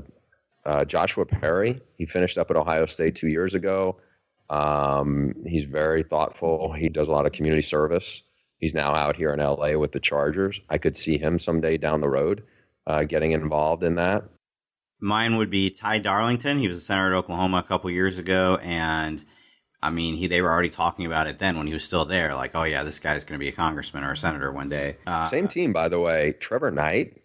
Joshua Perry. He finished up at Ohio State 2 years ago. He's very thoughtful. He does a lot of community service. He's now out here in LA with the Chargers. I could see him someday down the road getting involved in that. Mine would be Ty Darlington. He was a senator at Oklahoma a couple years ago, and I mean, they were already talking about it then when he was still there. Like, oh yeah, this guy's going to be a congressman or a senator one day. Same team, by the way. Trevor Knight.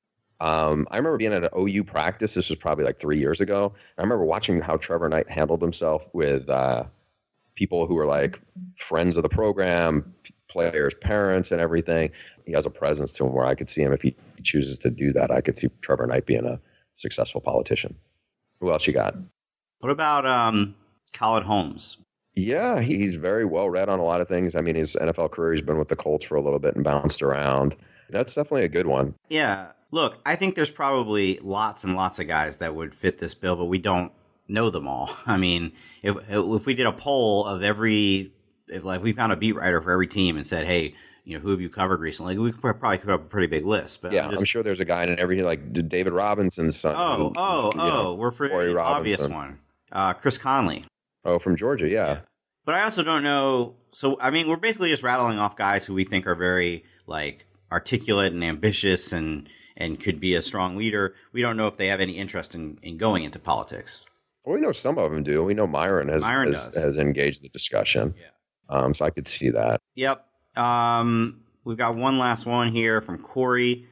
I remember being at an OU practice. This was probably like 3 years ago. I remember watching how Trevor Knight handled himself with people who were like friends of the program, players' parents, and everything. He has a presence to him where I could see him, if he chooses to do that, I could see Trevor Knight being a successful politician. Who else you got? What about Khaled Holmes? Yeah, he's very well read on a lot of things. I mean, his NFL career, he's been with the Colts for a little bit and bounced around. That's definitely a good one. Yeah. Look, I think there's probably lots and lots of guys that would fit this bill, but we don't know them all. I mean, if we did a poll of if we found a beat writer for every team and said, hey, who have you covered recently? We could probably put up a pretty big list. But yeah, I'm sure there's a guy in every, like David Robinson's son. We're for the obvious one. Chris Conley. Oh, from Georgia, yeah. But I also don't know. So, I mean, we're basically just rattling off guys who we think are very, like, articulate and ambitious and could be a strong leader. We don't know if they have any interest in going into politics. Well, we know some of them do. We know Myron has engaged the discussion. Yeah. So I could see that. Yep. We've got one last one here from Corey.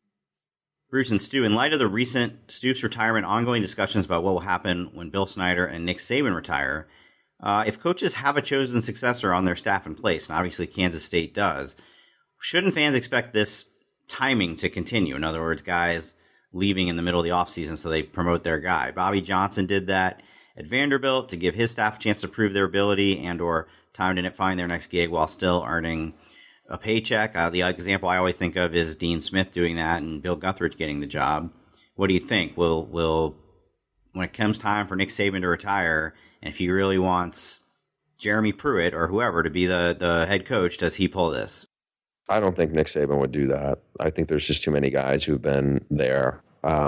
Bruce and Stu, in light of the recent Stoops retirement, ongoing discussions about what will happen when Bill Snyder and Nick Saban retire, if coaches have a chosen successor on their staff in place, and obviously Kansas State does, shouldn't fans expect this timing to continue? In other words, guys leaving in the middle of the offseason so they promote their guy. Bobby Johnson did that at Vanderbilt to give his staff a chance to prove their ability and or time to find their next gig while still earning a paycheck. The example I always think of is Dean Smith doing that and Bill Guthridge getting the job. What do you think? Will when it comes time for Nick Saban to retire, and if he really wants Jeremy Pruitt or whoever to be the head coach, does he pull this? I don't think Nick Saban would do that. I think there's just too many guys who've been there.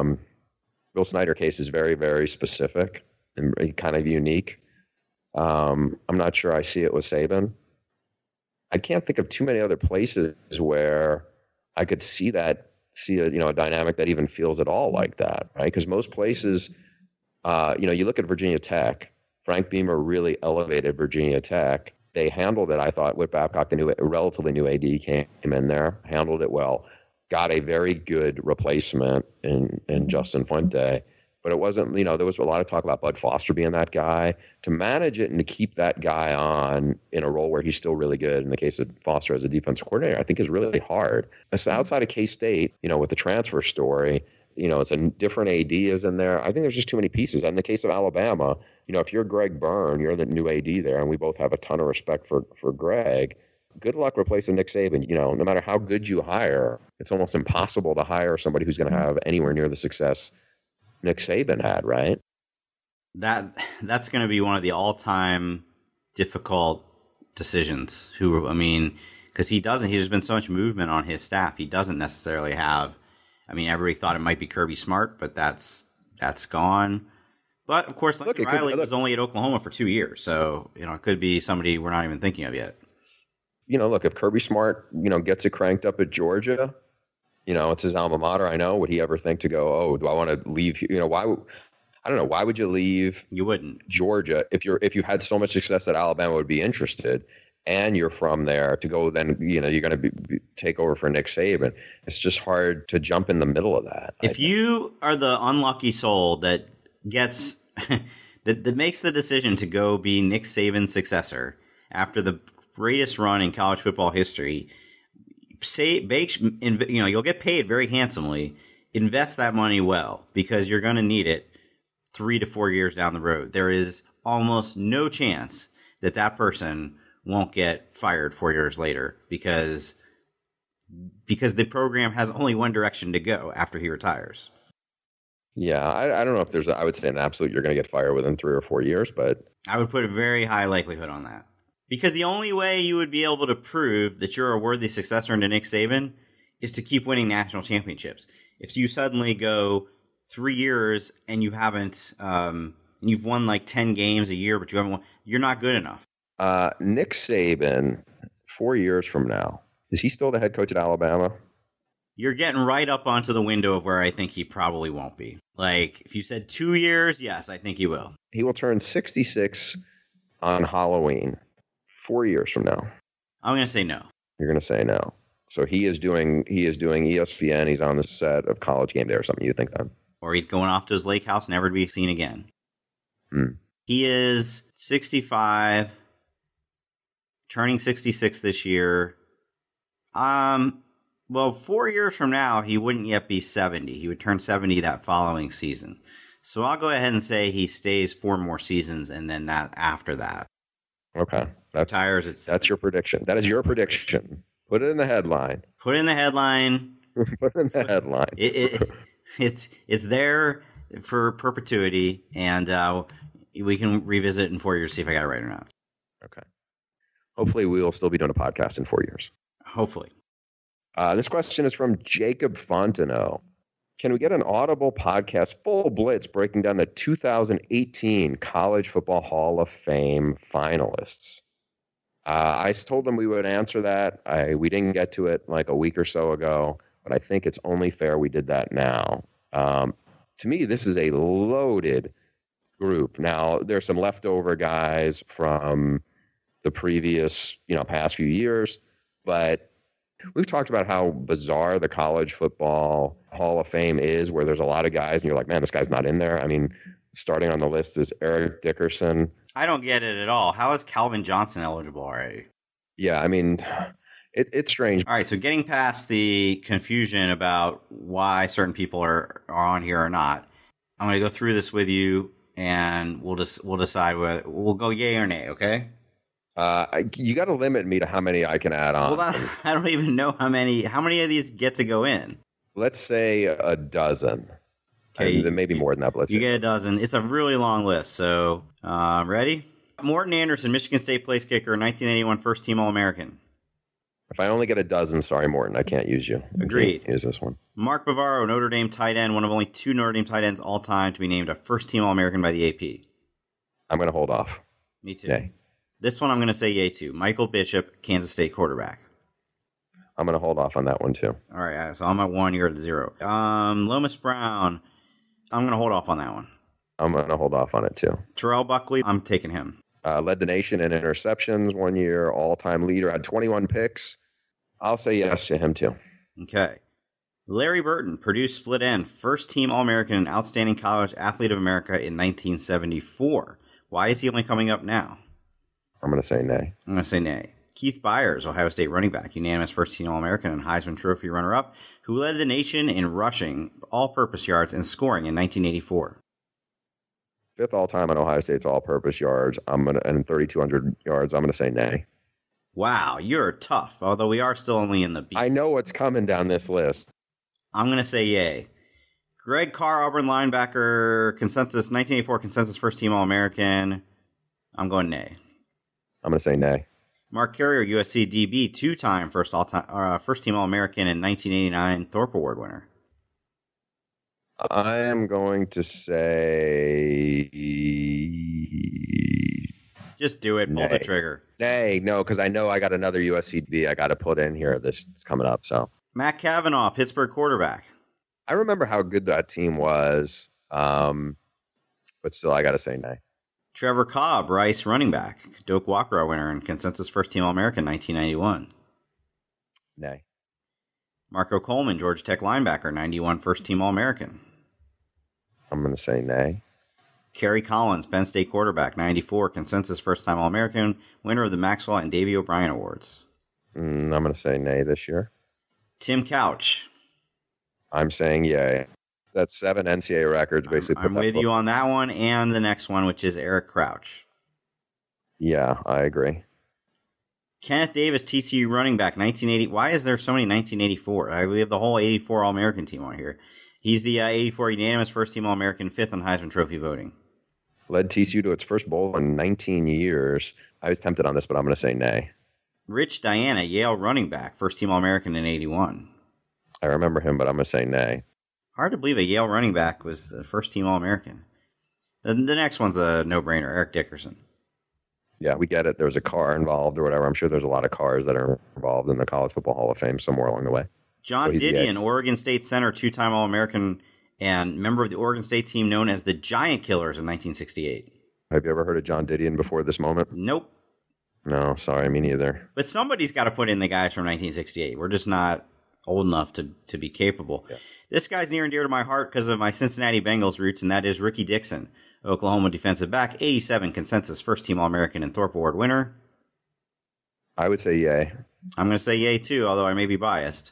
Bill Snyder case is very, very specific and kind of unique. I'm not sure I see it with Saban. I can't think of too many other places where I could see a dynamic that even feels at all like that, right? Because most places, you look at Virginia Tech. Frank Beamer really elevated Virginia Tech. They handled it, I thought. Whit Babcock, a relatively new AD, came in there, handled it well, got a very good replacement in Justin Fuente. But it wasn't, there was a lot of talk about Bud Foster being that guy. To manage it and to keep that guy on in a role where he's still really good, in the case of Foster as a defensive coordinator, I think is really hard. So outside of K-State, with the transfer story, it's a different AD is in there. I think there's just too many pieces. And in the case of Alabama, if you're Greg Byrne, you're the new AD there, and we both have a ton of respect for Greg. Good luck replacing Nick Saban. No matter how good you hire, it's almost impossible to hire somebody who's going to have anywhere near the success Nick Saban had, right? That's going to be one of the all-time difficult decisions. Because there's been so much movement on his staff, he doesn't necessarily have I mean, everybody thought it might be Kirby Smart, but that's gone. But, of course, Lincoln Riley was only at Oklahoma for 2 years, so, it could be somebody we're not even thinking of yet. Look, if Kirby Smart, gets it cranked up at Georgia, it's his alma mater, I know. Would he ever think to go, oh, do I want to leave? Why? I don't know. Why would you leave? You wouldn't. Georgia if you had so much success that Alabama would be interested, and you're from there to go. Then you're going to take over for Nick Saban. It's just hard to jump in the middle of that. If you are the unlucky soul that gets that makes the decision to go be Nick Saban's successor after the greatest run in college football history, you'll get paid very handsomely. Invest that money well, because you're going to need it 3 to 4 years down the road. There is almost no chance that person won't get fired 4 years later because the program has only one direction to go after he retires. Yeah, I don't know if there's I would say an absolute you're going to get fired within 3 or 4 years, but I would put a very high likelihood on that. Because the only way you would be able to prove that you're a worthy successor to Nick Saban is to keep winning national championships. If you suddenly go 3 years and you haven't, you've won like 10 games a year, but you haven't won, you're not good enough. Nick Saban, 4 years from now, is he still the head coach at Alabama? You're getting right up onto the window of where I think he probably won't be. Like, if you said 2 years, yes, I think he will. He will turn 66 on Halloween 4 years from now. I'm going to say no. You're going to say no. So he is doing ESPN. He's on the set of College Game Day or something. You think then? Or he's going off to his lake house, never to be seen again. He is 65, turning 66 this year. Well, 4 years from now, he wouldn't yet be 70. He would turn 70 that following season. So I'll go ahead and say he stays 4 more seasons, and then that after that. Okay. Retires at 70. That's your prediction. That is your prediction. Put it in the headline. Put it in the headline. Put it in the headline. It's there for perpetuity, and we can revisit it in 4 years, see if I got it right or not. Okay. Hopefully we will still be doing a podcast in 4 years. Hopefully. This question is from Jacob Fontenot. Can we get an Audible podcast full blitz breaking down the 2018 College Football Hall of Fame finalists? I told them we would answer that. We didn't get to it like a week or so ago, but I think it's only fair we did that now. To me, this is a loaded group. Now, there's some leftover guys from the previous, past few years, but we've talked about how bizarre the College Football Hall of Fame is, where there's a lot of guys, and you're like, man, this guy's not in there. I mean, starting on the list is Eric Dickerson. I don't get it at all. How is Calvin Johnson eligible already? Yeah, I mean, it's strange. All right, so getting past the confusion about why certain people are on here or not, I'm going to go through this with you, and we'll decide whether we'll go yay or nay, okay? You got to limit me to how many I can add on. Well, I don't even know how many of these get to go in. Let's say a dozen. Okay, maybe more than that. But you get a dozen. It's a really long list. So, ready? Morton Anderson, Michigan State place kicker, 1981 first team All-American. If I only get a dozen, sorry, Morton, I can't use you. Agreed. Use this one. Mark Bavaro, Notre Dame tight end, one of only 2 Notre Dame tight ends all time to be named a first team All-American by the AP. I'm going to hold off. Me too. Yay. This one I'm going to say yay to. Michael Bishop, Kansas State quarterback. I'm going to hold off on that one too. All right, so I'm at 1, you're at 0. Lomas Brown, I'm going to hold off on that one. I'm going to hold off on it too. Terrell Buckley, I'm taking him. Led the nation in interceptions 1 year, all-time leader, had 21 picks. I'll say yes to him too. Okay. Larry Burton, Purdue split end, first team All-American and outstanding college athlete of America in 1974. Why is he only coming up now? I'm going to say nay. I'm going to say nay. Keith Byers, Ohio State running back, unanimous first-team All-American and Heisman Trophy runner-up, who led the nation in rushing, all-purpose yards, and scoring in 1984. 5th all-time on Ohio State's all-purpose yards. And 3,200 yards. I'm going to say nay. Wow, you're tough, although we are still only in the B. I know what's coming down this list. I'm going to say yay. Greg Carr, Auburn linebacker, consensus 1984 consensus first-team All-American. I'm going nay. I'm going to say nay. Mark Carrier, USC DB, 2-time first-team All-American and 1989 Thorpe Award winner. I am going to say. Just do it. Pull the trigger. No, because I know I got another USCB I got to put in here. This is coming up. So Matt Cavanaugh, Pittsburgh quarterback. I remember how good that team was, but still, I got to say nay. Trevor Cobb, Rice running back. Doak Walker winner and consensus first team All-American 1991. Nay. Marco Coleman, Georgia Tech linebacker, 91 first team All-American. I'm going to say nay. Kerry Collins, Penn State quarterback, 94 consensus first time All-American, winner of the Maxwell and Davey O'Brien Awards. I'm going to say nay this year. Tim Couch. I'm saying yay. That's 7 NCAA records, basically. I'm with you on that one and the next one, which is Eric Crouch. Yeah, I agree. Kenneth Davis, TCU running back, 1980. Why is there so many 1984? We have the whole 84 All-American team on here. He's the 84 unanimous first team All-American, 5th on Heisman Trophy voting. Led TCU to its first bowl in 19 years. I was tempted on this, but I'm going to say nay. Rich Diana, Yale running back, first team All-American in 81. I remember him, but I'm going to say nay. Hard to believe a Yale running back was the first team All-American. The next one's a no-brainer, Eric Dickerson. Yeah, we get it. There was a car involved or whatever. I'm sure there's a lot of cars that are involved in the College Football Hall of Fame somewhere along the way. John Didion, Oregon State center, 2-time All-American, and member of the Oregon State team known as the Giant Killers in 1968. Have you ever heard of John Didion before this moment? Nope. No, sorry, me neither. But somebody's got to put in the guys from 1968. We're just not old enough to be capable. Yeah. This guy's near and dear to my heart because of my Cincinnati Bengals roots, and that is Ricky Dixon, Oklahoma defensive back, 87 consensus first-team All-American and Thorpe Award winner. I would say yay. I'm going to say yay, too, although I may be biased.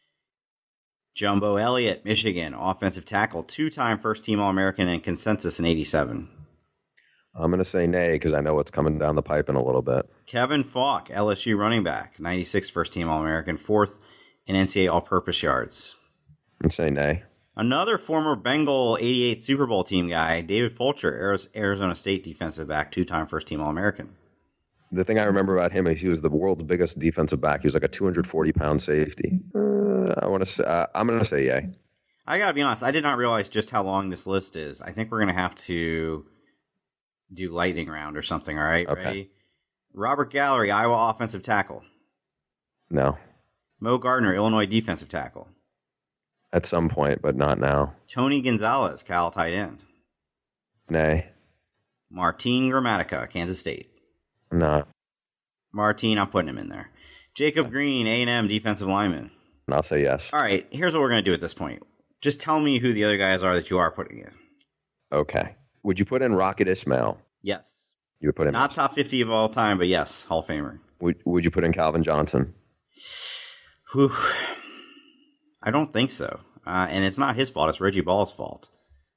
Jumbo Elliott, Michigan, offensive tackle, 2-time first-team All-American and consensus in 87. I'm going to say nay because I know what's coming down the pipe in a little bit. Kevin Falk, LSU running back, 96 first-team All-American, 4th in NCAA all-purpose yards. I'm saying nay. Another former Bengal 88 Super Bowl team guy, David Fulcher, Arizona State defensive back, 2-time first-team All-American. The thing I remember about him is he was the world's biggest defensive back. He was like a 240-pound safety. I'm going to say yay. I got to be honest. I did not realize just how long this list is. I think we're going to have to do lightning round or something. All right, okay. Ready? Robert Gallery, Iowa offensive tackle. No. Mo Gardner, Illinois defensive tackle. At some point, but not now. Tony Gonzalez, Cal tight end. Nay. Martin Gramatica, Kansas State. No. Martin, I'm putting him in there. Jacob Green, A&M defensive lineman. And I'll say yes. All right, here's what we're going to do at this point. Just tell me who the other guys are that you are putting in. Okay. Would you put in Rocket Ismail? Yes. You would put in not top 50 of all time, but yes, Hall of Famer. Would you put in Calvin Johnson? Whew. I don't think so. And it's not his fault. It's Reggie Ball's fault.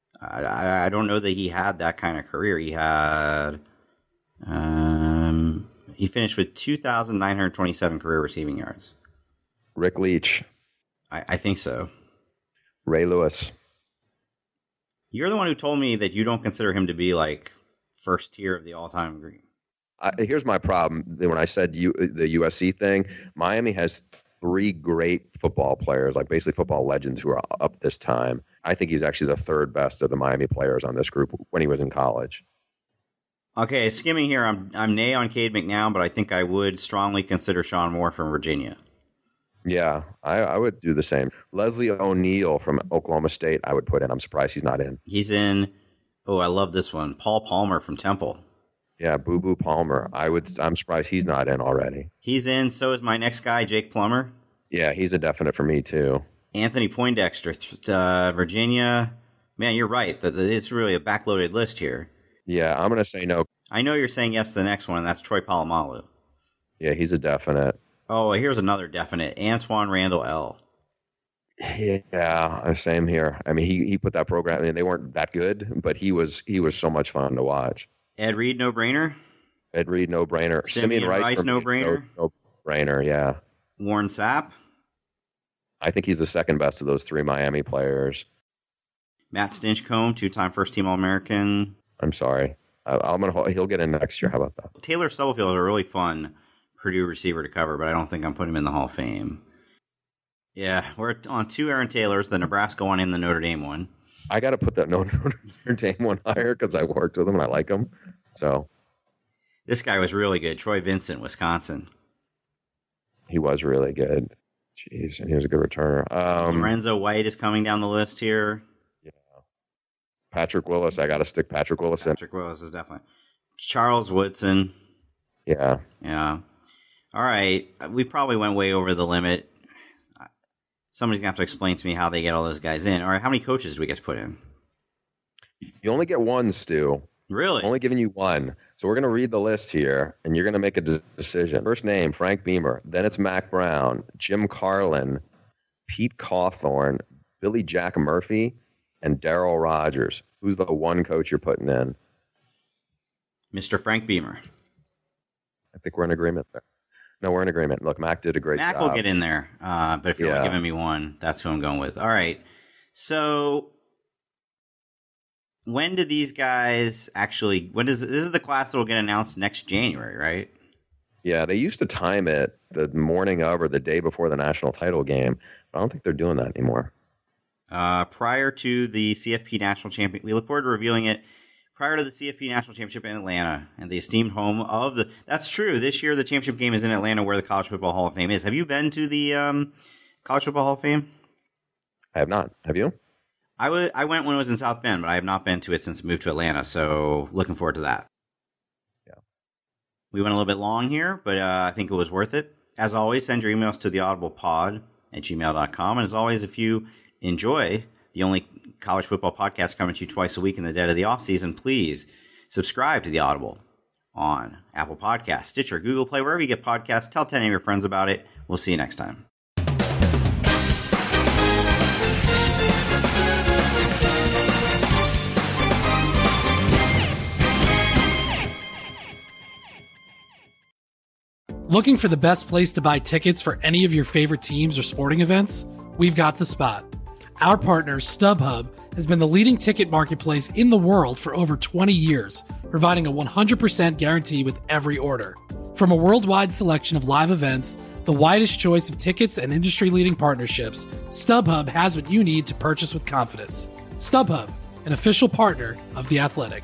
I don't know that he had that kind of career. He had... he finished with 2,927 career receiving yards. Rick Leach. I think so. Ray Lewis. You're the one who told me that you don't consider him to be like first tier of the all-time green. Here's my problem. When I said the USC thing, Miami has 3 great football players, like basically football legends who are up this time. I think he's actually the 3rd best of the Miami players on this group when he was in college. Okay, skimming here, I'm nay on Cade McNown, but I think I would strongly consider Sean Moore from Virginia. Yeah, I would do the same. Leslie O'Neal from Oklahoma State, I would put in. I'm surprised he's not in. He's in. Oh, I love this one. Paul Palmer from Temple. Yeah, Boo Boo Palmer. I'm surprised he's not in already. He's in. So is my next guy, Jake Plummer. Yeah, he's a definite for me too. Anthony Poindexter, Virginia. Man, you're right. It's really a backloaded list here. Yeah, I'm going to say no. I know you're saying yes to the next one, and that's Troy Polamalu. Yeah, he's a definite. Oh, here's another definite. Antoine Randall L. Yeah, same here. I mean, he put that program. I mean, they weren't that good, but he was so much fun to watch. Ed Reed, no brainer. Ed Reed, no brainer. Simeon Rice, no brainer. No brainer. Yeah. Warren Sapp. I think he's the 2nd best of those 3 Miami players. Matt Stinchcomb, 2-time first-team All-American. I'm sorry. He'll get in next year. How about that? Taylor Stubblefield is a really fun Purdue receiver to cover, but I don't think I'm putting him in the Hall of Fame. Yeah, we're on 2 Aaron Taylors, the Nebraska one and the Notre Dame one. I got to put that Notre Dame one higher because I worked with him and I like him. So this guy was really good. Troy Vincent, Wisconsin. He was really good. Jeez, and he was a good returner. Lorenzo White is coming down the list here. Yeah. Patrick Willis. I got to stick Patrick Willis in. Patrick Willis is definitely. Charles Woodson. Yeah. Yeah. All right. We probably went way over the limit. Somebody's going to have to explain to me how they get all those guys in. All right. How many coaches do we get to put in? You only get one, Stu. Really? Only giving you one. So we're going to read the list here, and you're going to make a decision. First name, Frank Beamer. Then it's Mac Brown, Jim Carlin, Pete Cawthorn, Billy Jack Murphy, and Darryl Rogers. Who's the one coach you're putting in? Mr. Frank Beamer. I think we're in agreement there. No, we're in agreement. Look, Mac did a great job. Mac will get in there, but if you're giving me one, that's who I'm going with. All right. So when do these guys actually? This is the class that will get announced next January, right? Yeah, they used to time it the morning of or the day before the national title game. But I don't think they're doing that anymore. Prior to the CFP National Championship, we look forward to revealing it. Prior to the CFP National Championship in Atlanta and the esteemed home of the... That's true. This year, the championship game is in Atlanta where the College Football Hall of Fame is. Have you been to the College Football Hall of Fame? I have not. Have you? I went when it was in South Bend, but I have not been to it since I moved to Atlanta, so looking forward to that. Yeah. We went a little bit long here, but I think it was worth it. As always, send your emails to theaudiblepod@gmail.com. And as always, if you enjoy the only college football podcast coming to you twice a week in the dead of the offseason, please subscribe to The Audible on Apple Podcasts, Stitcher, Google Play, wherever you get podcasts. Tell 10 of your friends about it. We'll see you next time. Looking for the best place to buy tickets for any of your favorite teams or sporting events? We've got the spot. Our partner, StubHub, has been the leading ticket marketplace in the world for over 20 years, providing a 100% guarantee with every order. From a worldwide selection of live events, the widest choice of tickets and industry-leading partnerships, StubHub has what you need to purchase with confidence. StubHub, an official partner of The Athletic.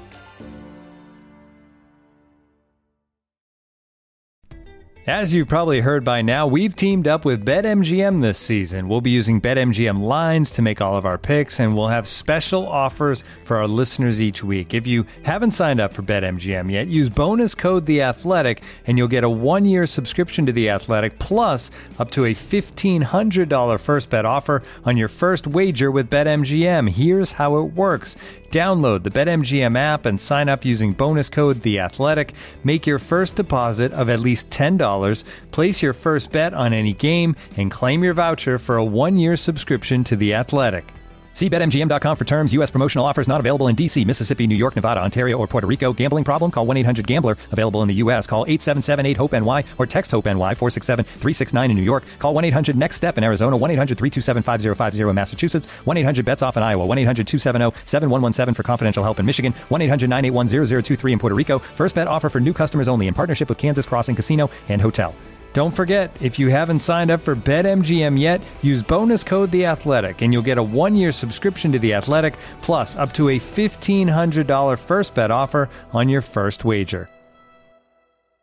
As you've probably heard by now, we've teamed up with BetMGM this season. We'll be using BetMGM lines to make all of our picks, and we'll have special offers for our listeners each week. If you haven't signed up for BetMGM yet, use bonus code The Athletic, and you'll get a 1-year subscription to The Athletic, plus up to a $1,500 first bet offer on your first wager with BetMGM. Here's how it works. Download the BetMGM app and sign up using bonus code The Athletic. Make your first deposit of at least $10. Place your first bet on any game and claim your voucher for a 1-year subscription to The Athletic. See BetMGM.com for terms. U.S. promotional offers not available in D.C., Mississippi, New York, Nevada, Ontario, or Puerto Rico. Gambling problem? Call 1-800-GAMBLER. Available in the U.S. Call 877-8-HOPE-NY or text HOPE-NY 467-369 in New York. Call 1-800-NEXT-STEP in Arizona. 1-800-327-5050 in Massachusetts. 1-800-BETS-OFF in Iowa. 1-800-270-7117 for confidential help in Michigan. 1-800-981-0023 in Puerto Rico. First bet offer for new customers only in partnership with Kansas Crossing Casino and Hotel. Don't forget, if you haven't signed up for BetMGM yet, use bonus code The Athletic, and you'll get a 1-year subscription to The Athletic, plus up to a $1,500 first bet offer on your first wager.